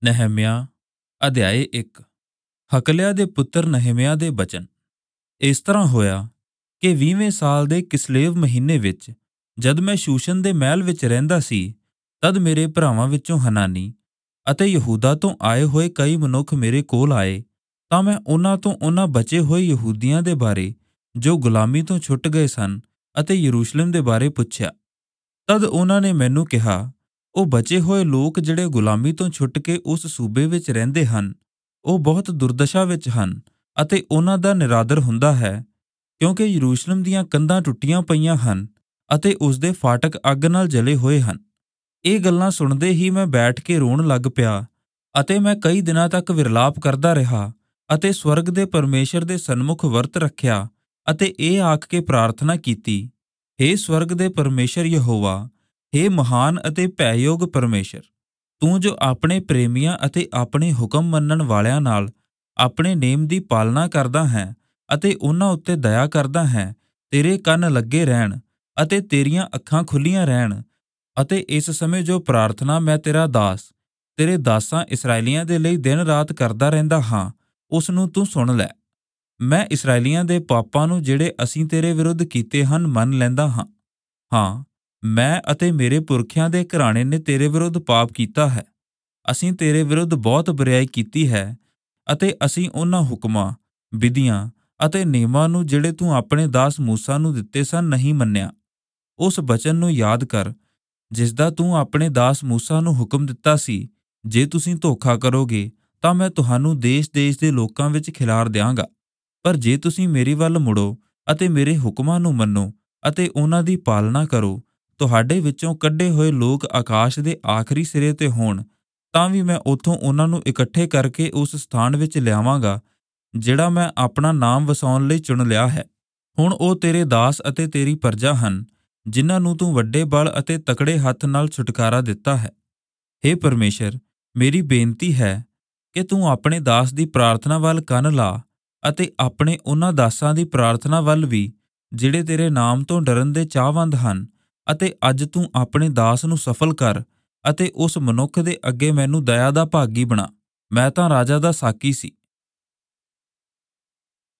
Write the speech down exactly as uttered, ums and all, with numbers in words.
ਨehemiah ਅਧਿਆਇ ਇੱਕ। ਹਕਲਿਆ ਦੇ ਪੁੱਤਰ ਨehemiah ਦੇ ਬਚਨ। ਇਸ ਤਰ੍ਹਾਂ ਹੋਇਆ ਕਿ ਵੀਹਵੇਂ ਸਾਲ ਦੇ ਕਿਸਲੇਵ ਮਹੀਨੇ ਵਿੱਚ, ਜਦ ਮੈਂ ਸ਼ੂਸ਼ਨ ਦੇ ਮਹਿਲ ਵਿੱਚ ਰਹਿੰਦਾ ਸੀ, ਤਦ ਮੇਰੇ ਭਰਾਵਾਂ ਵਿੱਚੋਂ ਹਨਾਨੀ ਅਤੇ ਯਹੂਦਾ ਤੋਂ ਆਏ ਹੋਏ ਕਈ ਮਨੁੱਖ ਮੇਰੇ ਕੋਲ ਆਏ। ਤਾਂ ਮੈਂ ਉਨ੍ਹਾਂ ਤੋਂ ਉਨ੍ਹਾਂ ਬਚੇ ਹੋਏ ਯਹੂਦੀਆਂ ਦੇ ਬਾਰੇ ਜੋ ਗੁਲਾਮੀ ਤੋਂ ਛੁੱਟ ਗਏ ਸਨ ਅਤੇ ਯਰੂਸ਼ਲਮ ਦੇ ਬਾਰੇ ਪੁੱਛਿਆ। ਤਦ ਉਨ੍ਹਾਂ ਨੇ ਮੈਨੂੰ ਕਿਹਾ, ਉਹ ਬਚੇ ਹੋਏ ਲੋਕ ਜਿਹੜੇ ਗੁਲਾਮੀ ਤੋਂ ਛੁੱਟ ਕੇ ਉਸ ਸੂਬੇ ਵਿੱਚ ਰਹਿੰਦੇ ਹਨ, ਉਹ ਬਹੁਤ ਦੁਰਦਸ਼ਾ ਵਿੱਚ ਹਨ ਅਤੇ ਉਨ੍ਹਾਂ ਦਾ ਨਿਰਾਦਰ ਹੁੰਦਾ ਹੈ, ਕਿਉਂਕਿ ਯਰੂਸ਼ਲਮ ਦੀਆਂ ਕੰਧਾਂ ਟੁੱਟੀਆਂ ਪਈਆਂ ਹਨ ਅਤੇ ਉਸ ਦੇ ਫਾਟਕ ਅੱਗ ਨਾਲ ਜਲੇ ਹੋਏ ਹਨ। ਇਹ ਗੱਲਾਂ ਸੁਣਦੇ ਹੀ ਮੈਂ ਬੈਠ ਕੇ ਰੋਣ ਲੱਗ ਪਿਆ ਅਤੇ ਮੈਂ ਕਈ ਦਿਨਾਂ ਤੱਕ ਵਿਰਲਾਪ ਕਰਦਾ ਰਿਹਾ ਅਤੇ ਸਵਰਗ ਦੇ ਪਰਮੇਸ਼ਰ ਦੇ ਸਨਮੁਖ ਵਰਤ ਰੱਖਿਆ ਅਤੇ ਇਹ ਆਖ ਕੇ ਪ੍ਰਾਰਥਨਾ ਕੀਤੀ, ਹੇ ਸਵਰਗ ਦੇ ਪਰਮੇਸ਼ਰ ਯਹੋਵਾ, ਹੇ ਮਹਾਨ ਅਤੇ ਭੈਯੋਗ ਪਰਮੇਸ਼ਰ, ਤੂੰ ਜੋ ਆਪਣੇ ਪ੍ਰੇਮੀਆਂ ਅਤੇ ਆਪਣੇ ਹੁਕਮ ਮੰਨਣ ਵਾਲਿਆਂ ਨਾਲ ਆਪਣੇ ਨੇਮ ਦੀ ਪਾਲਣਾ ਕਰਦਾ ਹੈ ਅਤੇ ਉਨ੍ਹਾਂ ਉੱਤੇ ਦਇਆ ਕਰਦਾ ਹੈ, ਤੇਰੇ ਕੰਨ ਲੱਗੇ ਰਹਿਣ ਅਤੇ ਤੇਰੀਆਂ ਅੱਖਾਂ ਖੁੱਲੀਆਂ ਰਹਿਣ ਅਤੇ ਇਸ ਸਮੇਂ ਜੋ ਪ੍ਰਾਰਥਨਾ ਮੈਂ ਤੇਰਾ ਦਾਸ, ਤੇਰੇ ਦਾਸਾਂ ਇਸਰਾਏਲੀਆਂ ਦੇ ਲਈ ਦਿਨ ਰਾਤ ਕਰਦਾ ਰਹਿੰਦਾ ਹਾਂ, ਉਸ ਨੂੰ ਤੂੰ ਸੁਣ ਲੈ। ਮੈਂ ਇਸਰਾਏਲੀਆਂ ਦੇ ਪਾਪਾਂ ਨੂੰ ਜਿਹੜੇ ਅਸੀਂ ਤੇਰੇ ਵਿਰੁੱਧ ਕੀਤੇ ਹਨ ਮੰਨ ਲੈਂਦਾ ਹਾਂ। ਹਾਂ, ਮੈਂ ਅਤੇ ਮੇਰੇ ਪੁਰਖਿਆਂ ਦੇ ਘਰਾਣੇ ਨੇ ਤੇਰੇ ਵਿਰੁੱਧ ਪਾਪ ਕੀਤਾ ਹੈ। ਅਸੀਂ ਤੇਰੇ ਵਿਰੁੱਧ ਬਹੁਤ ਬੁਰਿਆਈ ਕੀਤੀ ਹੈ ਅਤੇ ਅਸੀਂ ਉਹਨਾਂ ਹੁਕਮਾਂ, ਵਿਧੀਆਂ ਅਤੇ ਨਿਯਮਾਂ ਨੂੰ ਜਿਹੜੇ ਤੂੰ ਆਪਣੇ ਦਾਸ ਮੂਸਾ ਨੂੰ ਦਿੱਤੇ ਸਨ ਨਹੀਂ ਮੰਨਿਆ। ਉਸ ਬਚਨ ਨੂੰ ਯਾਦ ਕਰ ਜਿਸ ਦਾ ਤੂੰ ਆਪਣੇ ਦਾਸ ਮੂਸਾ ਨੂੰ ਹੁਕਮ ਦਿੱਤਾ ਸੀ, ਜੇ ਤੁਸੀਂ ਧੋਖਾ ਕਰੋਗੇ ਤਾਂ ਮੈਂ ਤੁਹਾਨੂੰ ਦੇਸ਼-ਦੇਸ਼ ਦੇ ਲੋਕਾਂ ਵਿੱਚ ਖਿਲਾਰ ਦਿਆਂਗਾ। ਪਰ ਜੇ ਤੁਸੀਂ ਮੇਰੀ ਵੱਲ ਮੁੜੋ ਅਤੇ ਮੇਰੇ ਹੁਕਮਾਂ ਨੂੰ ਮੰਨੋ ਅਤੇ ਉਹਨਾਂ ਦੀ ਪਾਲਣਾ ਕਰੋ, ਤੁਹਾਡੇ ਵਿੱਚੋਂ ਕੱਢੇ ਹੋਏ ਲੋਕ ਆਕਾਸ਼ ਦੇ ਆਖਰੀ ਸਿਰੇ ਤੇ ਹੋਣ, ਤਾਂ ਵੀ ਮੈਂ ਉੱਥੋਂ ਉਹਨਾਂ ਨੂੰ ਇਕੱਠੇ ਕਰਕੇ ਉਸ ਸਥਾਨ ਵਿੱਚ ਲਿਆਵਾਂਗਾ ਜਿਹੜਾ ਮੈਂ ਆਪਣਾ ਨਾਮ ਵਸਾਉਣ ਲਈ ਚੁਣ ਲਿਆ ਹੈ। ਹੁਣ ਉਹ ਤੇਰੇ ਦਾਸ ਅਤੇ ਤੇਰੀ ਪਰਜਾ ਹਨ, ਜਿਨ੍ਹਾਂ ਨੂੰ ਤੂੰ ਵੱਡੇ ਬਲ ਅਤੇ ਤਕੜੇ ਹੱਥ ਨਾਲ ਛੁਟਕਾਰਾ ਦਿੱਤਾ ਹੈ। ਹੇ ਪਰਮੇਸ਼ਰ, ਮੇਰੀ ਬੇਨਤੀ ਹੈ ਕਿ ਤੂੰ ਆਪਣੇ ਦਾਸ ਦੀ ਪ੍ਰਾਰਥਨਾ ਵੱਲ ਕੰਨ ਲਾ ਅਤੇ ਆਪਣੇ ਉਹਨਾਂ ਦਾਸਾਂ ਦੀ ਪ੍ਰਾਰਥਨਾ ਵੱਲ ਵੀ ਜਿਹੜੇ ਤੇਰੇ ਨਾਮ ਤੋਂ ਡਰਨ ਦੇ ਚਾਹਵੰਦ ਹਨ, ਅਤੇ ਅੱਜ ਤੂੰ ਆਪਣੇ ਦਾਸ ਨੂੰ ਸਫਲ ਕਰ ਅਤੇ ਉਸ ਮਨੁੱਖ ਦੇ ਅੱਗੇ ਮੈਨੂੰ ਦਇਆ ਦਾ ਭਾਗੀ ਬਣਾ। ਮੈਂ ਤਾਂ ਰਾਜਾ ਦਾ ਸਾਕੀ ਸੀ